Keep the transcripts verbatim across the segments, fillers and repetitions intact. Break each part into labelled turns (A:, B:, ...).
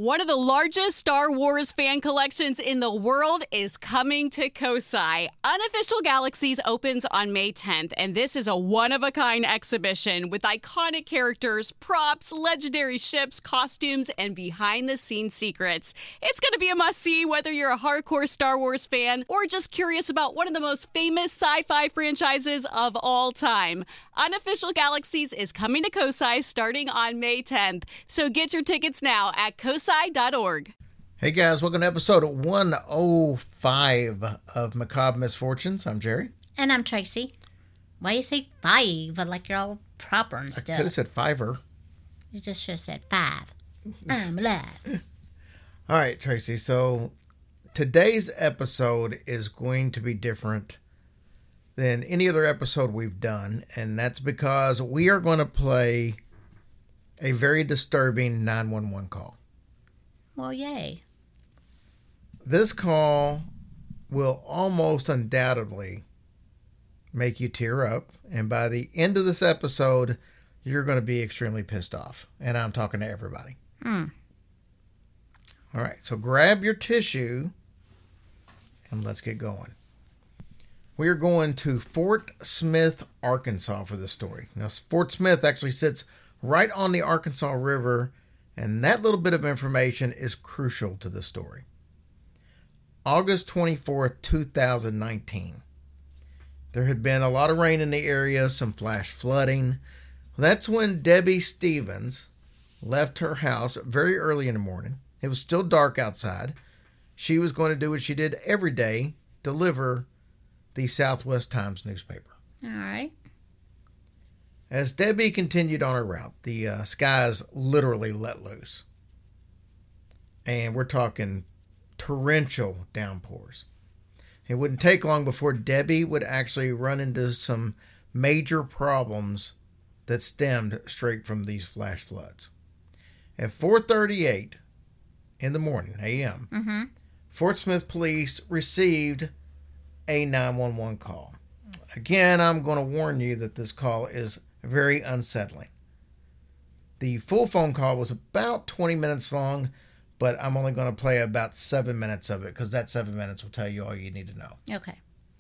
A: One of the largest Star Wars fan collections in the world is coming to Kosai. Unofficial Galaxies opens on May tenth, and this is a one-of-a-kind exhibition with iconic characters, props, legendary ships, costumes, and behind-the-scenes secrets. It's going to be a must-see whether you're a hardcore Star Wars fan or just curious about one of the most famous sci-fi franchises of all time. Unofficial Galaxies is coming to Kosai starting on May tenth, so get your tickets now at kosai dot org.
B: Hey guys, welcome to episode one oh five of Macabre Misfortunes. I'm Jerry.
C: And I'm Tracy. Why you say five like you're all proper and stuff?
B: I could have said fiver.
C: You just should have said five. I'm alive.
B: All right, Tracy. So today's episode is going to be different than any other episode we've done. And that's because we are going to play a very disturbing nine one one call.
C: Well, yay.
B: This call will almost undoubtedly make you tear up. And by the end of this episode, you're going to be extremely pissed off. And I'm talking to everybody.
C: Hmm.
B: All right. So grab your tissue and let's get going. We're going to Fort Smith, Arkansas for this story. Now, Fort Smith actually sits right on the Arkansas River. And that little bit of information is crucial to the story. August twenty-fourth, two thousand nineteen. There had been a lot of rain in the area, some flash flooding. That's when Debbie Stevens left her house very early in the morning. It was still dark outside. She was going to do what she did every day, deliver the Southwest Times newspaper.
C: All right.
B: As Debbie continued on her route, the uh, skies literally let loose. And we're talking torrential downpours. It wouldn't take long before Debbie would actually run into some major problems that stemmed straight from these flash floods. At four thirty-eight in the morning, a m,
C: Mm-hmm.
B: Fort Smith police received a nine one one call. Again, I'm going to warn you that this call is very unsettling. The full phone call was about twenty minutes long, but I'm only going to play about seven minutes of it because that seven minutes will tell you all you need to know.
C: Okay.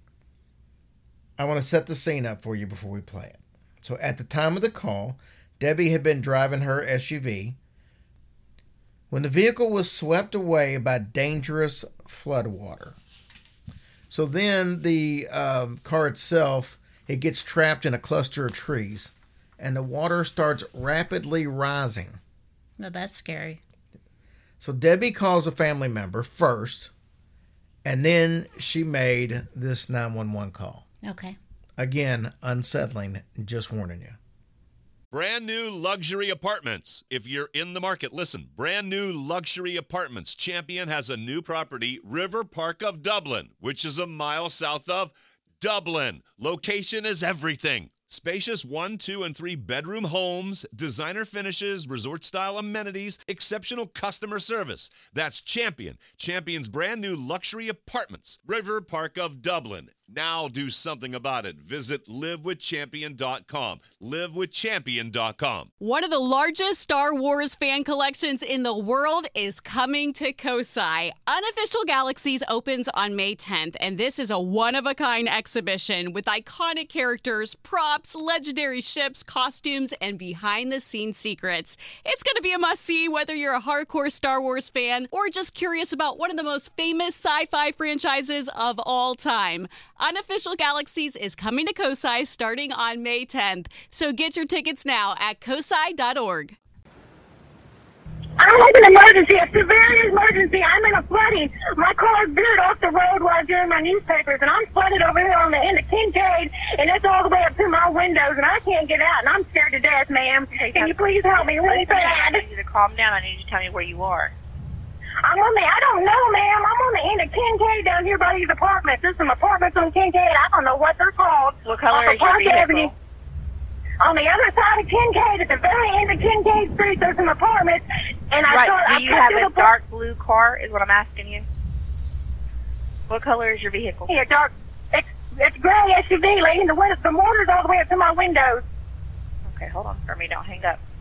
B: I want to set the scene up for you before we play it. So at the time of the call, Debbie had been driving her S U V when the vehicle was swept away by dangerous floodwater. So then the um, car itself, it gets trapped in a cluster of trees, and the water starts rapidly rising.
C: No, that's scary.
B: So Debbie calls a family member first, and then she made this nine one one call.
C: Okay.
B: Again, unsettling, just warning you.
D: Brand new luxury apartments. If you're in the market, listen. Brand new luxury apartments. Champion has a new property, River Park of Dublin, which is a mile south of Dublin. Location is everything. Spacious one, two, and three bedroom homes, designer finishes, resort-style amenities, exceptional customer service. That's Champion. Champion's brand new luxury apartments, River Park of Dublin. Now do something about it. Visit live with champion dot com. live with champion dot com.
A: One of the largest Star Wars fan collections in the world is coming to Kosai. Unofficial Galaxies opens on May tenth, and this is a one-of-a-kind exhibition with iconic characters, props, legendary ships, costumes, and behind-the-scenes secrets. It's going to be a must-see whether you're a hardcore Star Wars fan or just curious about one of the most famous sci-fi franchises of all time. Unofficial Galaxies is coming to Kosai starting on May tenth, so get your tickets now at kosai dot org.
E: I have an emergency, a severe emergency. I'm in a flooding. My car veered off the road while I was doing my newspapers, and I'm flooded over here on the end of Kincaid, and it's all the way up to my windows, and I can't get out, and I'm scared to death, ma'am.
F: Hey,
E: Can you please help me really bad?
F: I need you to calm down. I need you to tell me where you are.
E: I'm on the, I don't know, ma'am. I'm on the end of Kincaid down here by these apartments. There's some apartments on Kincaid. I don't know what they're called.
F: What color
E: Off
F: is your
E: Park
F: vehicle?
E: Avenue. On the other side of Kincaid, at the very end of Kincaid Street, there's some apartments, and I
F: Right,
E: thought I
F: do you
E: cut
F: have
E: through
F: a
E: the
F: dark blue car is what I'm asking you? What color is your vehicle?
E: Yeah, dark. It's it's gray S U V, lady. The windows, the mortar's all the way up to my windows.
F: Okay, hold on for me. Don't hang up.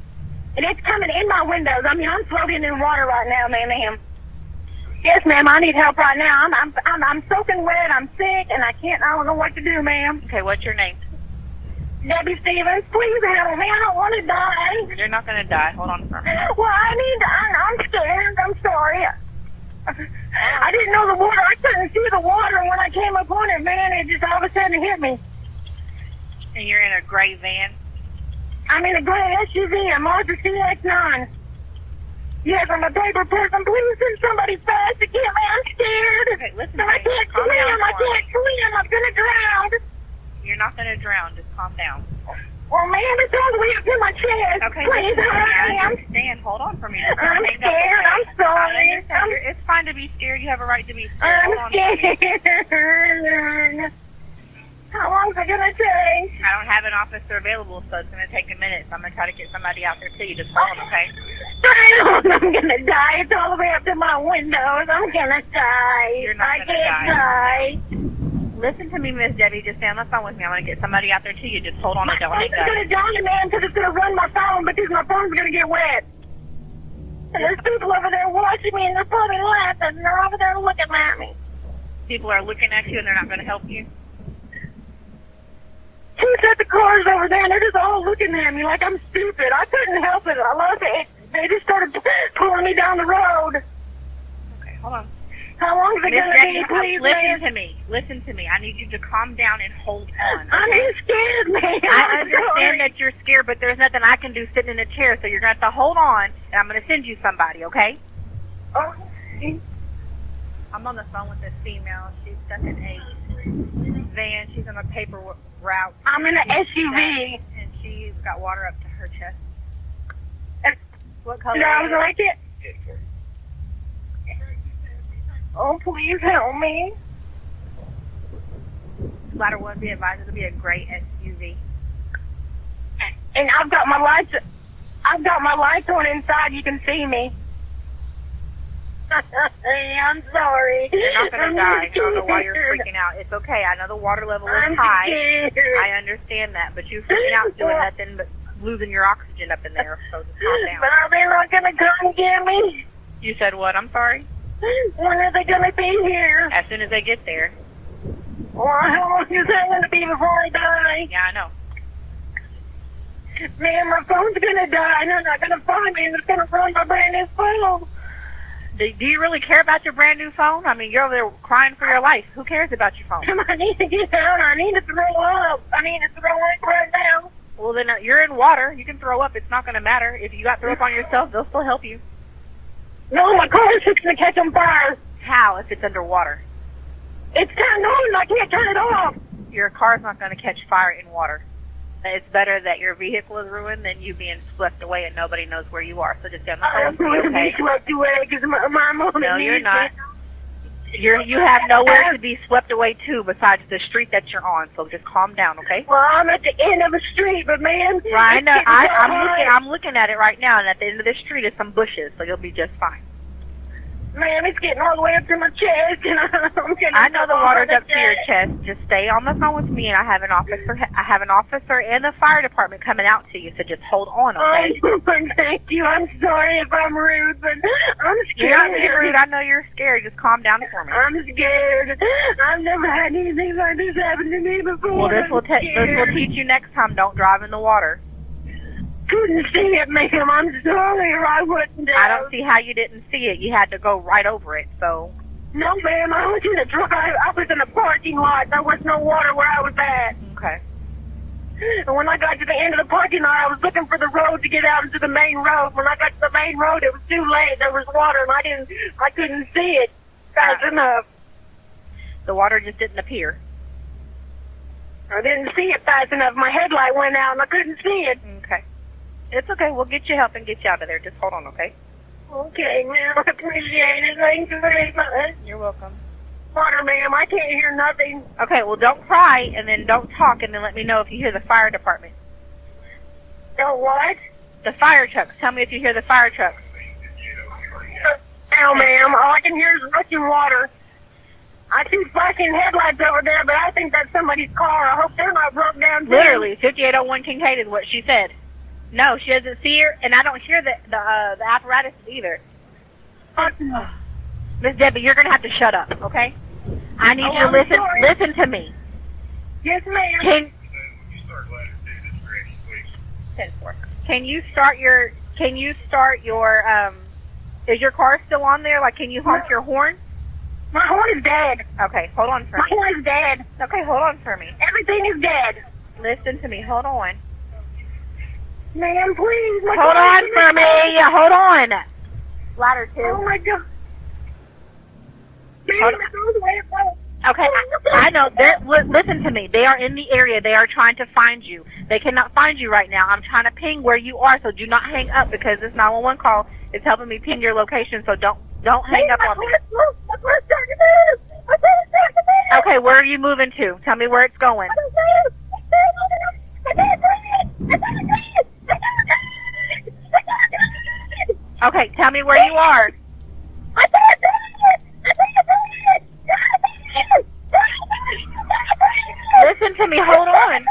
E: And it's coming in my windows. I mean, I'm floating in water right now, ma'am. ma'am. Yes, ma'am, I need help right now. I'm, I'm, I'm, I'm soaking wet. I'm sick, and I can't, I don't know what to do, ma'am.
F: Okay, what's your name?
E: Debbie Stevens, please help me. I don't want to die.
F: You're not going to die. Hold on for a minute.
E: Well, I need to, I, I'm scared. I'm sorry. I didn't know the water. I couldn't see the water. And when I came upon it, man, it just all of a sudden hit me.
F: And you're in a gray van?
E: I'm in a gray S U V, a Mazda C X nine. Yes, I'm a paper person. Please send somebody fast to get me. I'm scared.
F: Okay, listen
E: No,
F: to
E: I
F: me.
E: can't
F: Calm
E: swim.
F: down
E: I
F: for me.
E: can't swim. I'm going to drown.
F: You're not going to drown. Just calm down.
E: Well, ma'am, it's all the way up to my chest.
F: Okay,
E: Please
F: listen to me.
E: hurry.
F: I
E: I'm,
F: understand. Hold on for me. Just
E: I'm
F: hang up,
E: scared.
F: okay?
E: I'm sorry.
F: I understand.
E: I'm,
F: You're, it's fine to be scared. You have a right to be scared.
E: I'm
F: Hold on for me.
E: scared. How long's it going to take?
F: I don't have an officer available, so it's going to take a minute. So I'm going to try to get somebody out there to you. Just hold on, okay?
E: I'm going to die. It's all the way up to my windows. I'm going to die.
F: You're not
E: I
F: gonna
E: can't
F: die.
E: die.
F: Listen to me, Miss Debbie. Just stay on the phone with me. I'm going to get somebody out there to you. Just hold on
E: My
F: and don't
E: phone's
F: hang up.
E: going to die, man, because it's going to run my phone because my phone's going to get wet. And there's people over there watching me, and they're probably laughing, and they're over there looking at me.
F: People are looking at you, and they're not going to help you.
E: Two sets of cars over there, and they're just all looking at me like I'm stupid. I couldn't help it. I love it. They just started pulling me down the road.
F: Okay, hold on.
E: How long is it
F: Miss
E: going to be,
F: Debbie,
E: please,
F: listen
E: man?
F: to me. Listen to me. I need you to calm down and hold on.
E: I'm
F: Okay?
E: just scared, man.
F: I
E: I'm
F: understand
E: sorry.
F: that you're scared, but there's nothing I can do sitting in a chair, so you're going to have to hold on, and I'm going to send you somebody, okay?
E: Oh,
F: I'm on the phone with this female. She's stuck in a van. She's on a paper w- route.
E: I'm in an S U V.
F: And she's got water up to her chest.
E: And
F: What color
E: sounds
F: is it?
E: like it. Oh, please help me.
F: Ladder one, be advised, it'll be a gray S U V.
E: And I've got my lights. I've got my lights on inside. You can see me. I'm sorry.
F: You're not going
E: I'm
F: to die. I don't know why you're
E: scared.
F: freaking out. It's okay. I know the water level is
E: I'm
F: high.
E: scared.
F: I understand that, but you freaking out doing nothing but losing your oxygen up in there, so just calm down.
E: But are they not going to come get me?
F: You said what? I'm sorry?
E: When are they going to be here?
F: As soon as they get there.
E: Well, how long is that going to be before I die?
F: Yeah, I know.
E: Man, my phone's going to die, and they're not going to find me, and it's going to run my brand new phone.
F: Do, do you really care about your brand new phone? I mean, you're over there crying for your life. Who cares about your phone?
E: I need to get out. I need to throw up. I need to throw up right now.
F: Well, then uh, you're in water. You can throw up. It's not going to matter. If you got throw up on yourself, they'll still help you.
E: No, my car's fixing to catch on fire.
F: How if it's underwater?
E: It's turned on, and I can't turn it off.
F: Your car's not going to catch fire in water. It's better that your vehicle is ruined than you being swept away and nobody knows where you are. So just stay on the phone
E: I'm
F: with me,
E: going to
F: okay?
E: be swept away because my, my mom
F: No,
E: needs
F: you're
E: me.
F: not. You're you have nowhere to be swept away to besides the street that you're on. So just calm down, okay?
E: Well, I'm at the end of a street, but man,
F: Right, I
E: it's
F: know.
E: getting
F: I,
E: so
F: I'm
E: hot.
F: looking. I'm looking at it right now, and at the end of the street is some bushes, so you'll be just fine.
E: Man, it's getting all the way up to my chest, and I'm getting.
F: I know the water's
E: all
F: up to your chest. Just stay on the phone with me, and I have an officer. I have an officer and the fire department coming out to you. So just hold on, okay?
E: Oh, thank you. I'm sorry if I'm rude, but I'm
F: You're
E: scared.
F: not being rude. I know you're scared. Just calm down for me.
E: I'm scared. I've never had anything like this happen to me before.
F: Well, this
E: I'm
F: will te- this will
E: scared.
F: teach you next time. Don't drive in the water.
E: Couldn't see it, ma'am. I'm sorry, or I wouldn't have.
F: I don't see how you didn't see it. You had to go right over it. So
E: No, ma'am. I was in a drive. I was in a parking lot. There was no water where I was at.
F: okay.
E: And when I got to the end of the parking lot, I was looking for the road to get out into the main road. When I got to the main road, it was too late. There was water, and I didn't. I couldn't see it fast enough.
F: The water just didn't appear.
E: I didn't see it fast enough. My headlight went out, and I couldn't see it.
F: Okay. It's okay. We'll get you help and get you out of there. Just hold on, okay?
E: Okay, ma'am. I appreciate it. Thank you very much.
F: You're welcome.
E: Water, ma'am. I can't hear nothing.
F: Okay, well, don't cry, and then don't talk, and then let me know if you hear the fire department.
E: Oh, what?
F: The fire trucks. Tell me if you hear the fire trucks.
E: Now, ma'am, all I can hear is rushing water. I see flashing headlights over there, but I think that's somebody's car. I hope they're not broke down, too.
F: Literally, fifty-eight oh one Kincaid is what she said. No, she doesn't see her, and I don't hear the the, uh, the apparatus either. Miss Debbie, you're gonna have to shut up, okay? I need
E: Oh,
F: you to
E: I'm
F: listen.
E: sorry.
F: Listen to me.
E: Yes, ma'am.
F: Can ten four. Can you start your? Can you start your? Um, is your car still on there? Like, can you honk your horn?
E: My horn is dead.
F: Okay, hold on for
E: My
F: me.
E: horn is dead.
F: Okay, hold on for me.
E: Everything is dead.
F: Listen to me. Hold on.
E: Ma'am, please. My
F: Hold
E: car
F: on
E: is
F: for
E: dead.
F: me. Hold on. Ladder two.
E: Oh, my God. Ma'am,
F: Hold-
E: it goes away.
F: Okay, I, I know. They're, li- listen to me. They are in the area. They are trying to find you. They cannot find you right now. I'm trying to ping where you are, so do not hang up because this nine one one call is helping me ping your location. So don't don't hang
E: Ma'am,
F: up
E: my
F: on me.
E: car's moved. My car's starting to move. My car's starting to move.
F: Okay, where are you moving to? Tell me where it's going.
E: I can't breathe. I can't breathe. I can't breathe. I can't breathe.
F: Okay, tell me where you are.
E: I can't breathe. I can't breathe.
F: Listen to me. Hold on.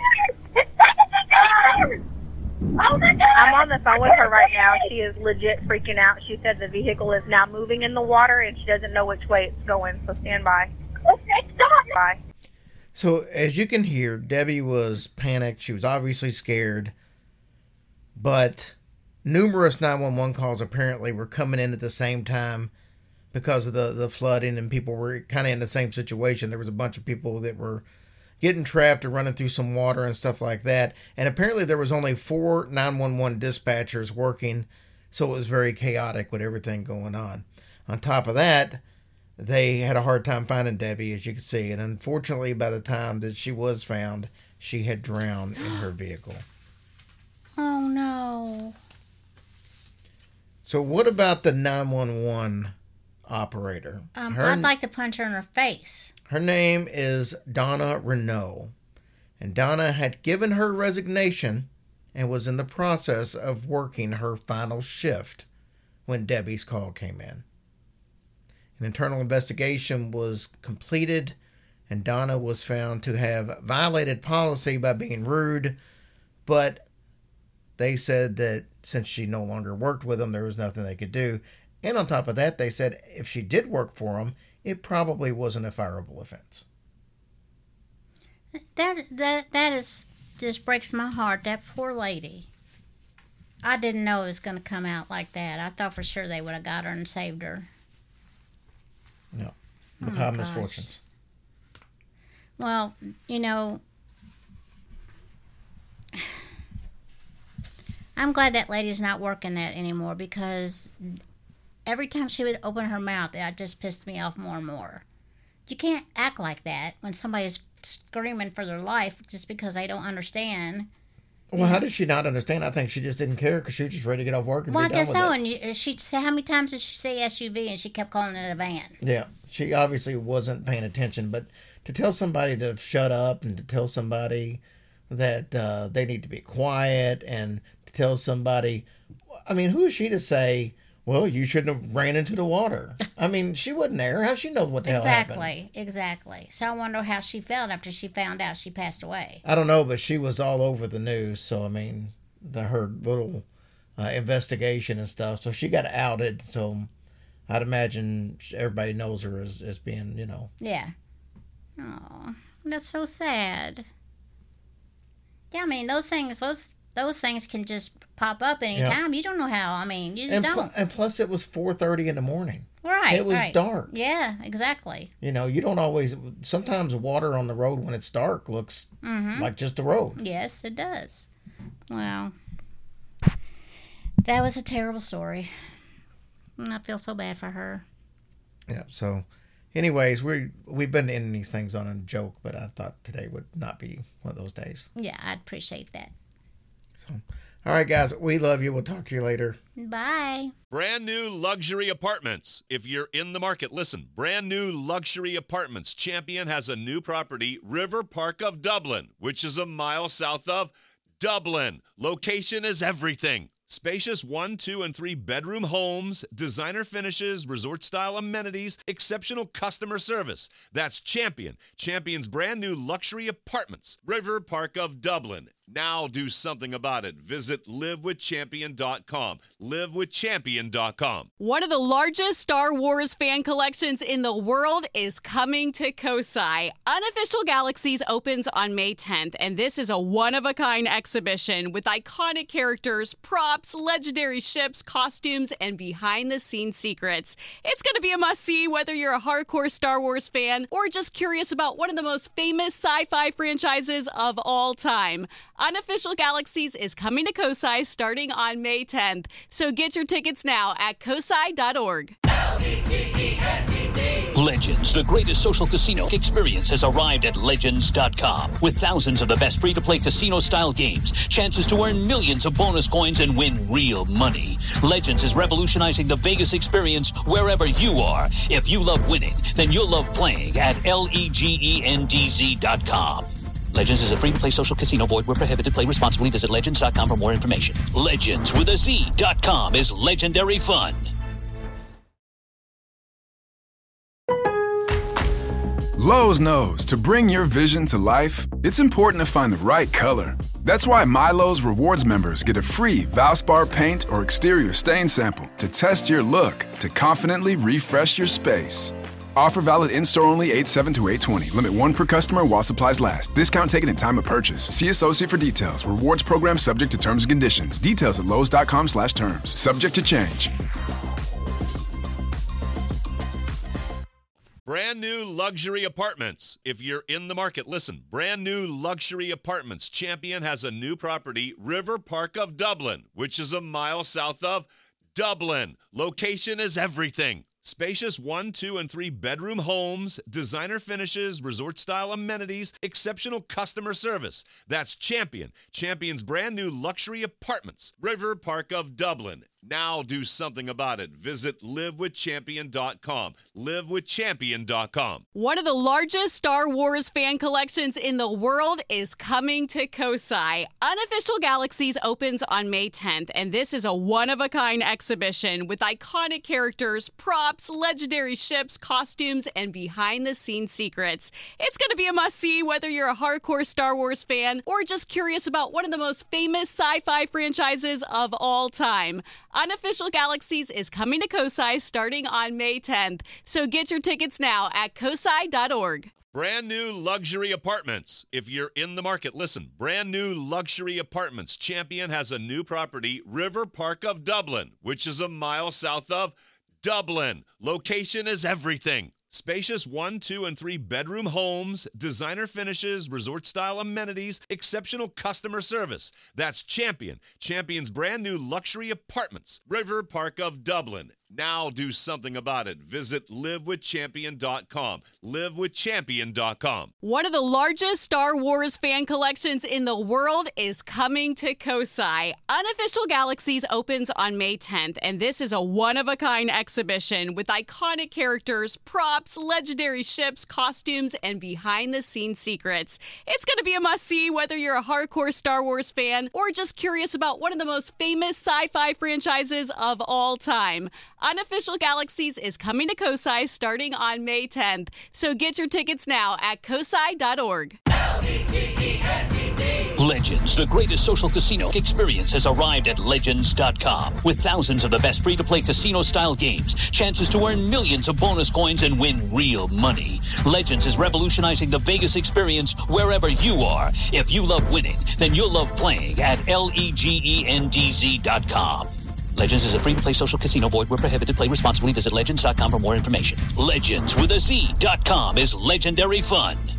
E: Oh my God.
F: I'm on the phone with her right now. She is legit freaking out. She said the vehicle is now moving in the water and she doesn't know which way it's going. So stand by.
E: Okay, stop.
F: Bye.
B: So as you can hear, Debbie was panicked. She was obviously scared. But numerous nine one one calls apparently were coming in at the same time because of the, the flooding, and people were kind of in the same situation. There was a bunch of people that were getting trapped or running through some water and stuff like that. And apparently there was only four nine one one dispatchers working, so it was very chaotic with everything going on. On top of that, they had a hard time finding Debbie, as you can see. And unfortunately, by the time that she was found, she had drowned in her vehicle.
C: Oh, no.
B: So what about the nine one one operator?
C: Um,
B: her,
C: I'd like to punch her in her face.
B: her name is Donna Renault. And Donna had given her resignation and was in the process of working her final shift when Debbie's call came in. An internal investigation was completed, and Donna was found to have violated policy by being rude, but they said that since she no longer worked with them, there was nothing they could do. And on top of that, they said if she did work for them, it probably wasn't a fireable offense.
C: That that that is just breaks my heart. That poor lady. I didn't know it was going to come out like that. I thought for sure they would have got her and saved her.
B: No.
C: Oh my
B: Macabre
C: gosh.
B: misfortunes.
C: Well, you know, I'm glad that lady's not working that anymore because every time she would open her mouth, that just pissed me off more and more. You can't act like that when somebody's screaming for their life just because they don't understand.
B: Well, how did she not understand? I think she just didn't care because she was just ready to get off work and
C: Well, I
B: be done
C: guess
B: with
C: so.
B: it.
C: And you, she'd say, how many times did she say S U V and she kept calling it a van?
B: Yeah, she obviously wasn't paying attention, but to tell somebody to shut up and to tell somebody that uh, they need to be quiet and to tell somebody, I mean, who is she to say, well, you shouldn't have ran into the water? I mean, she wasn't there. How she know what the hell happened?
C: Exactly, exactly. So I wonder how she felt after she found out she passed away.
B: I don't know, but she was all over the news. So, I mean, the, her little uh, investigation and stuff. So she got outed. So I'd imagine everybody knows her as, as being, you know.
C: Yeah. Oh, that's so sad. Yeah, I mean, those things, those those things can just pop up anytime. You don't know how. I mean, you just
B: And,
C: don't.
B: pl- and plus, it was four thirty in the morning.
C: Right.
B: It was
C: right.
B: dark.
C: Yeah, exactly.
B: You know, you don't always. Sometimes water on the road when it's dark looks
C: Mm-hmm.
B: like just the road.
C: Yes, it does. Well, that was a terrible story. And I feel so bad for her.
B: Yeah. So, anyways, we we've been ending these things on a joke, but I thought today would not be one of those days.
C: Yeah, I'd appreciate that.
B: So, all right, guys, we love you. We'll talk to you later.
C: Bye.
D: Brand new luxury apartments. If you're in the market, listen. Brand new luxury apartments. Champion has a new property, River Park of Dublin, which is a mile south of Dublin. Location is everything. Spacious one, two, and three bedroom homes, designer finishes, resort-style amenities, exceptional customer service. That's Champion. Champion's brand new luxury apartments, River Park of Dublin. Now do something about it. Visit live with champion dot com. live with champion dot com.
A: One of the largest Star Wars fan collections in the world is coming to Kosai. Unofficial Galaxies opens on May tenth, and this is a one-of-a-kind exhibition with iconic characters, props, legendary ships, costumes, and behind-the-scenes secrets. It's going to be a must-see whether you're a hardcore Star Wars fan or just curious about one of the most famous sci-fi franchises of all time. Unofficial Galaxies is coming to Kosai starting on May tenth, so get your tickets now at kosai dot org.
G: Legends, the greatest social casino experience, has arrived at legends dot com. With thousands of the best free-to-play casino-style games, chances to earn millions of bonus coins and win real money. Legends is revolutionizing the Vegas experience wherever you are. If you love winning, then you'll love playing at legends dot com. Legends is a free-to-play social casino. Void where prohibited. Play responsibly. Visit legends dot com for more information. Legends with a Z dot com is legendary fun.
H: Lowe's knows to bring your vision to life, it's important to find the right color. That's why MyLowe's Rewards members get a free Valspar paint or exterior stain sample to test your look to confidently refresh your space. Offer valid in-store only eight seven to eight twenty. Limit one per customer while supplies last. Discount taken in time of purchase. See associate for details. Rewards program subject to terms and conditions. Details at lowes dot com slash terms. Subject to change.
D: Brand new luxury apartments. If you're in the market, listen. Brand new luxury apartments. Champion has a new property, River Park of Dublin, which is a mile south of Dublin. Location is everything. Spacious one, two, and three bedroom homes, designer finishes, resort-style amenities, exceptional customer service. That's Champion. Champion's brand new luxury apartments, River Park of Dublin. Now do something about it. Visit live with champion dot com. live with champion dot com.
A: One of the largest Star Wars fan collections in the world is coming to Kosai. Unofficial Galaxies opens on May tenth, and this is a one-of-a-kind exhibition with iconic characters, props, legendary ships, costumes, and behind-the-scenes secrets. It's going to be a must-see whether you're a hardcore Star Wars fan or just curious about one of the most famous sci-fi franchises of all time. Unofficial Galaxies is coming to Kosai starting on May tenth, so get your tickets now at kosai dot org.
D: Brand new luxury apartments. If you're in the market, listen. Brand new luxury apartments. Champion has a new property, River Park of Dublin, which is a mile south of Dublin. Location is everything. Spacious one, two, and three bedroom homes, designer finishes, resort-style amenities, exceptional customer service. That's Champion. Champion's brand new luxury apartments, River Park of Dublin. Now do something about it. Visit live with champion dot com. live with champion dot com.
A: One of the largest Star Wars fan collections in the world is coming to Kosai. Unofficial Galaxies opens on May tenth, and this is a one-of-a-kind exhibition with iconic characters, props, legendary ships, costumes, and behind-the-scenes secrets. It's going to be a must-see whether you're a hardcore Star Wars fan or just curious about one of the most famous sci-fi franchises of all time. Unofficial Galaxies is coming to Kosai starting on May tenth, so get your tickets now at kosai dot org.
G: Legends, the greatest social casino experience, has arrived at legends dot com. With thousands of the best free-to-play casino-style games, chances to earn millions of bonus coins and win real money. Legends is revolutionizing the Vegas experience wherever you are. If you love winning, then you'll love playing at legends dot com. Legends is a free-to-play social casino. Void where prohibited. Play responsibly. Visit legends dot com for more information. Legends with a Z dot com is legendary fun.